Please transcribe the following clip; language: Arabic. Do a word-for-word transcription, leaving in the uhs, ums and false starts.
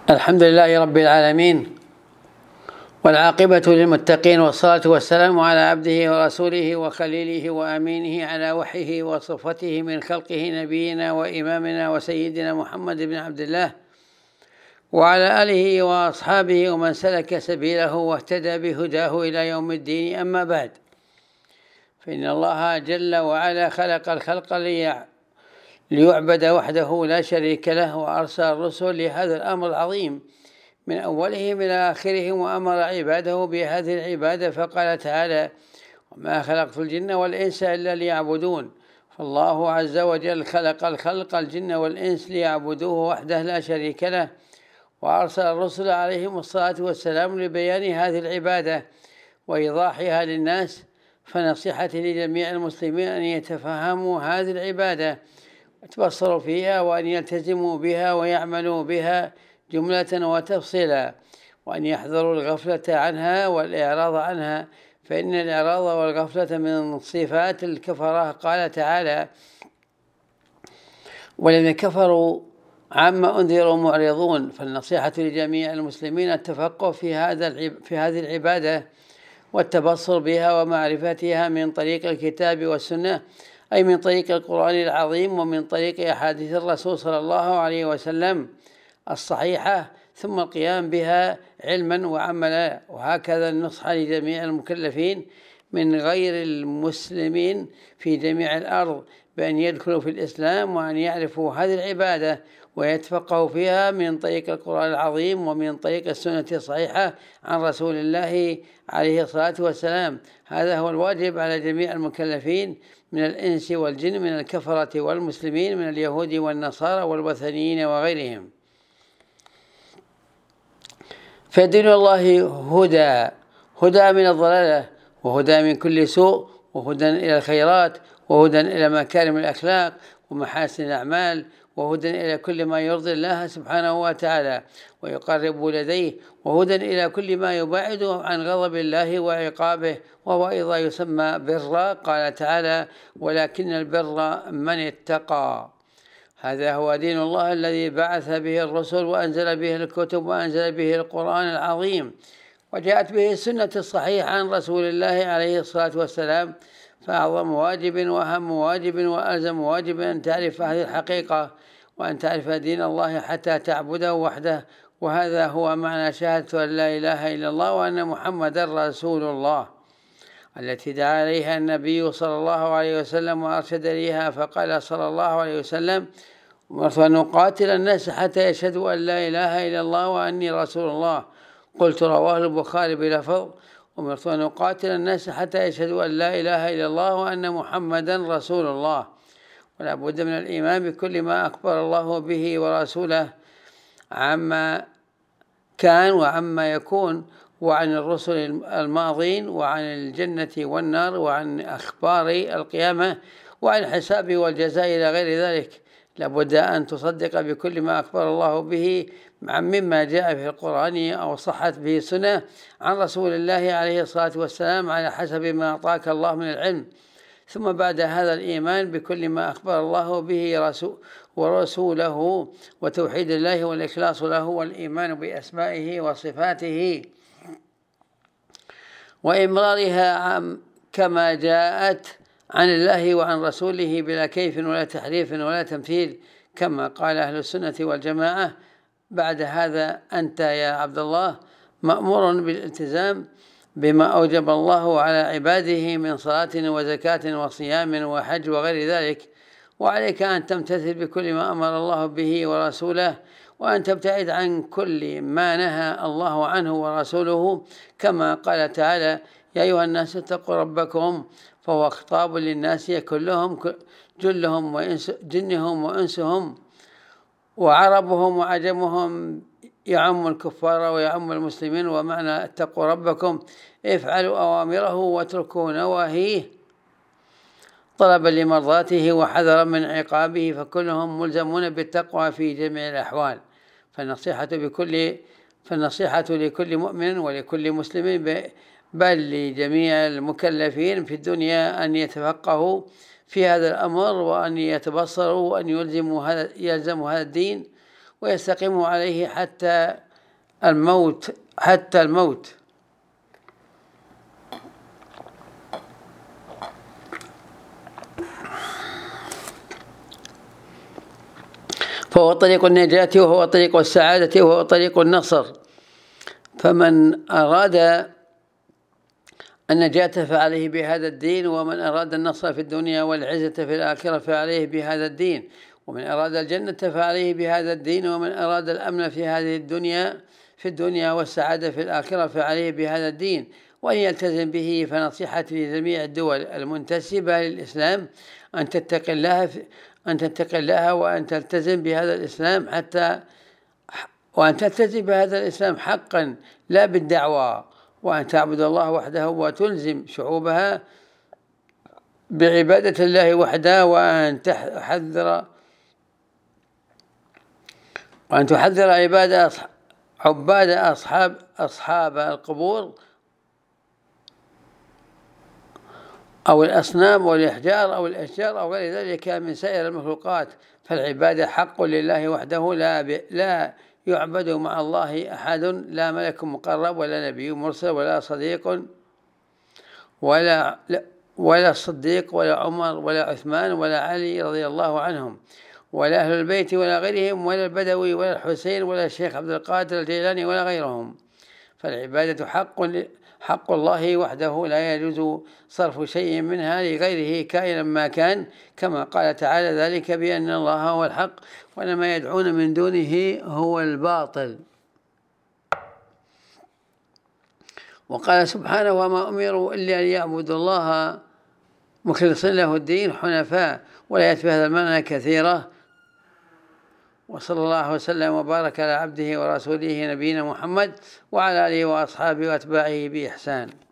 الحمد لله رب العالمين، والعاقبة للمتقين، والصلاة والسلام على عبده ورسوله وخليله وأمينه على وحيه وصفته من خلقه نبينا وإمامنا وسيدنا محمد بن عبد الله وعلى آله وأصحابه ومن سلك سبيله واهتدى بهداه إلى يوم الدين. أما بعد، فإن الله جل وعلا خلق الخلق ليعبد وحده لا شريك له، وأرسل الرسل لهذا الأمر العظيم من أولهم إلى آخرهم، وأمر عباده بهذه العبادة فقال تعالى: وما خلقت الجن والإنس إلا ليعبدون. فالله عز وجل خلق الخلق الجن والإنس ليعبدوه وحده لا شريك له، وأرسل الرسل عليهم الصلاة والسلام لبيان هذه العبادة وإيضاحها للناس. فنصيحتي لجميع المسلمين أن يتفهموا هذه العبادة ويتبصروا فيها، وأن يلتزموا بها ويعملوا بها جملة وتفصيلا، وأن يحذروا الغفلة عنها والإعراض عنها، فإن الإعراض والغفلة من صفات الكفرة. قال تعالى: والذين كفروا عما أنذروا معرضون. فالنصيحة لجميع المسلمين التفقه في هذا في هذه العبادة والتبصر بها ومعرفتها من طريق الكتاب والسنة، أي من طريق القرآن العظيم ومن طريق أحاديث الرسول صلى الله عليه وسلم الصحيحة، ثم القيام بها علما وعملا. وهكذا النصح لجميع المكلفين من غير المسلمين في جميع الأرض بأن يدخلوا في الإسلام، وأن يعرفوا هذه العبادة ويتفقهوا فيها من طريق القرآن العظيم ومن طريق السنة الصحيحة عن رسول الله عليه الصلاة والسلام. هذا هو الواجب على جميع المكلفين من الإنس والجن، من الكفرة والمسلمين، من اليهود والنصارى والوثنيين وغيرهم. فدين الله هدى، هدى من الضلالة، وهدى من كل سوء، وهدى إلى الخيرات، وهدى إلى مكارم الأخلاق ومحاسن الأعمال، وهدى إلى كل ما يرضي الله سبحانه وتعالى ويقرب لديه، وهدى إلى كل ما يبعد عن غضب الله وعقابه، وهو أيضا يسمى برا. قال تعالى: ولكن البر من اتقى. هذا هو دين الله الذي بعث به الرسل وأنزل به الكتب وأنزل به القرآن العظيم، وجاءت به السنة الصحيحة عن رسول الله عليه الصلاة والسلام. فأعظم واجب وأهم واجب وألزم واجب أن تعرف هذه الحقيقة، وأن تعرف دين الله حتى تعبده وحده. وهذا هو معنى شهادة أن لا إله إلا الله وأن محمدا رسول الله، التي دعا عليها النبي صلى الله عليه وسلم وأرشد إليها. فقال صلى الله عليه وسلم: أمرت أن أقاتل الناس حتى يشهدوا أن لا إله إلا الله وأني رسول الله. قلت: رواه البخاري بلفظ: أمرت أن أقاتل الناس حتى يشهدوا أن لا إله إلا الله وأن محمدا رسول الله. ولا بد من الإيمان بكل ما أخبر الله به ورسوله عما كان وعما يكون، وعن الرسل الماضين، وعن الجنة والنار، وعن أخبار القيامة، وعن الحساب والجزاء إلى غير ذلك. لابد أن تصدق بكل ما أخبر الله به مما جاء في القرآن أو صحت به سنة عن رسول الله عليه الصلاة والسلام على حسب ما أعطاك الله من العلم. ثم بعد هذا الإيمان بكل ما أخبر الله به ورسوله، وتوحيد الله والإخلاص له، والإيمان بأسمائه وصفاته وإمرارها كما جاءت عن الله وعن رسوله بلا كيف ولا تحريف ولا تمثيل، كما قال أهل السنة والجماعة. بعد هذا أنت يا عبد الله مأمور بالالتزام بما أوجب الله على عباده من صلاة وزكاة وصيام وحج وغير ذلك، وعليك أن تمتثل بكل ما أمر الله به ورسوله، وأن تبتعد عن كل ما نهى الله عنه ورسوله، كما قال تعالى: يا أيها الناس اتقوا ربكم. فهو خطاب للناس كلهم، جلهم وإنس جنهم وإنسهم وعربهم وعجمهم، يعم الكفار ويعم المسلمين. ومعنى اتقوا ربكم: افعلوا أوامره واتركوا نواهيه، طلبا لمرضاته وحذرا من عقابه، فكلهم ملزمون بالتقوى في جميع الأحوال. فالنصيحة بكل فالنصيحة لكل مؤمن ولكل مسلم، بل لجميع المكلفين في الدنيا، أن يتفقهوا في هذا الأمر، وأن يتبصروا، وأن يلزموا هذا يلزموا هذا الدين، ويستقيموا عليه حتى الموت حتى الموت فهو طريق النجاة وهو طريق السعادة وهو طريق النصر. فمن أراد النجاة فعليه بهذا الدين، ومن أراد النصر في الدنيا والعزة في الآخرة فعليه بهذا الدين، ومن أراد الجنة فعليه بهذا الدين، ومن أراد الأمن في هذه الدنيا في الدنيا والسعادة في الآخرة فعليه بهذا الدين، وأن يلتزم به. فنصيحتي لجميع الدول المنتسبة للإسلام أن تتقي الله أن تتقي الله وأن تلتزم بهذا الإسلام حتى وأن تلتزم بهذا الإسلام حقا لا بالدعوى، وأن تعبد الله وحده وتلزم شعوبها بعبادة الله وحده، وأن تحذر وأن تحذر عباد عباد أصحاب أصحاب القبور أو الأصنام والأحجار أو الأشجار أو غير ذلك من سائر المخلوقات. فالعبادة حق لله وحده، لا لا يعبد مع الله أحد، لا ملك مقرب ولا نبي مرسل ولا صديق ولا ولا الصديق ولا عمر ولا عثمان ولا علي رضي الله عنهم ولا أهل البيت ولا غيرهم ولا البدوي ولا الحسين ولا الشيخ عبد القادر الجيلاني ولا غيرهم. فالعبادة حق حق الله وحده، لا يجوز صرف شيء منها لغيره كائنا ما كان، كما قال تعالى: ذلك بأن الله هو الحق وأن ما يدعون من دونه هو الباطل. وقال سبحانه: وما أمروا إلا أن يعبدوا الله مخلصين له الدين حنفاء. والآيات بهذا المعنى كثيرة. وصلى الله وسلم وبارك على عبده ورسوله نبينا محمد وعلى آله وأصحابه وأتباعه بإحسان.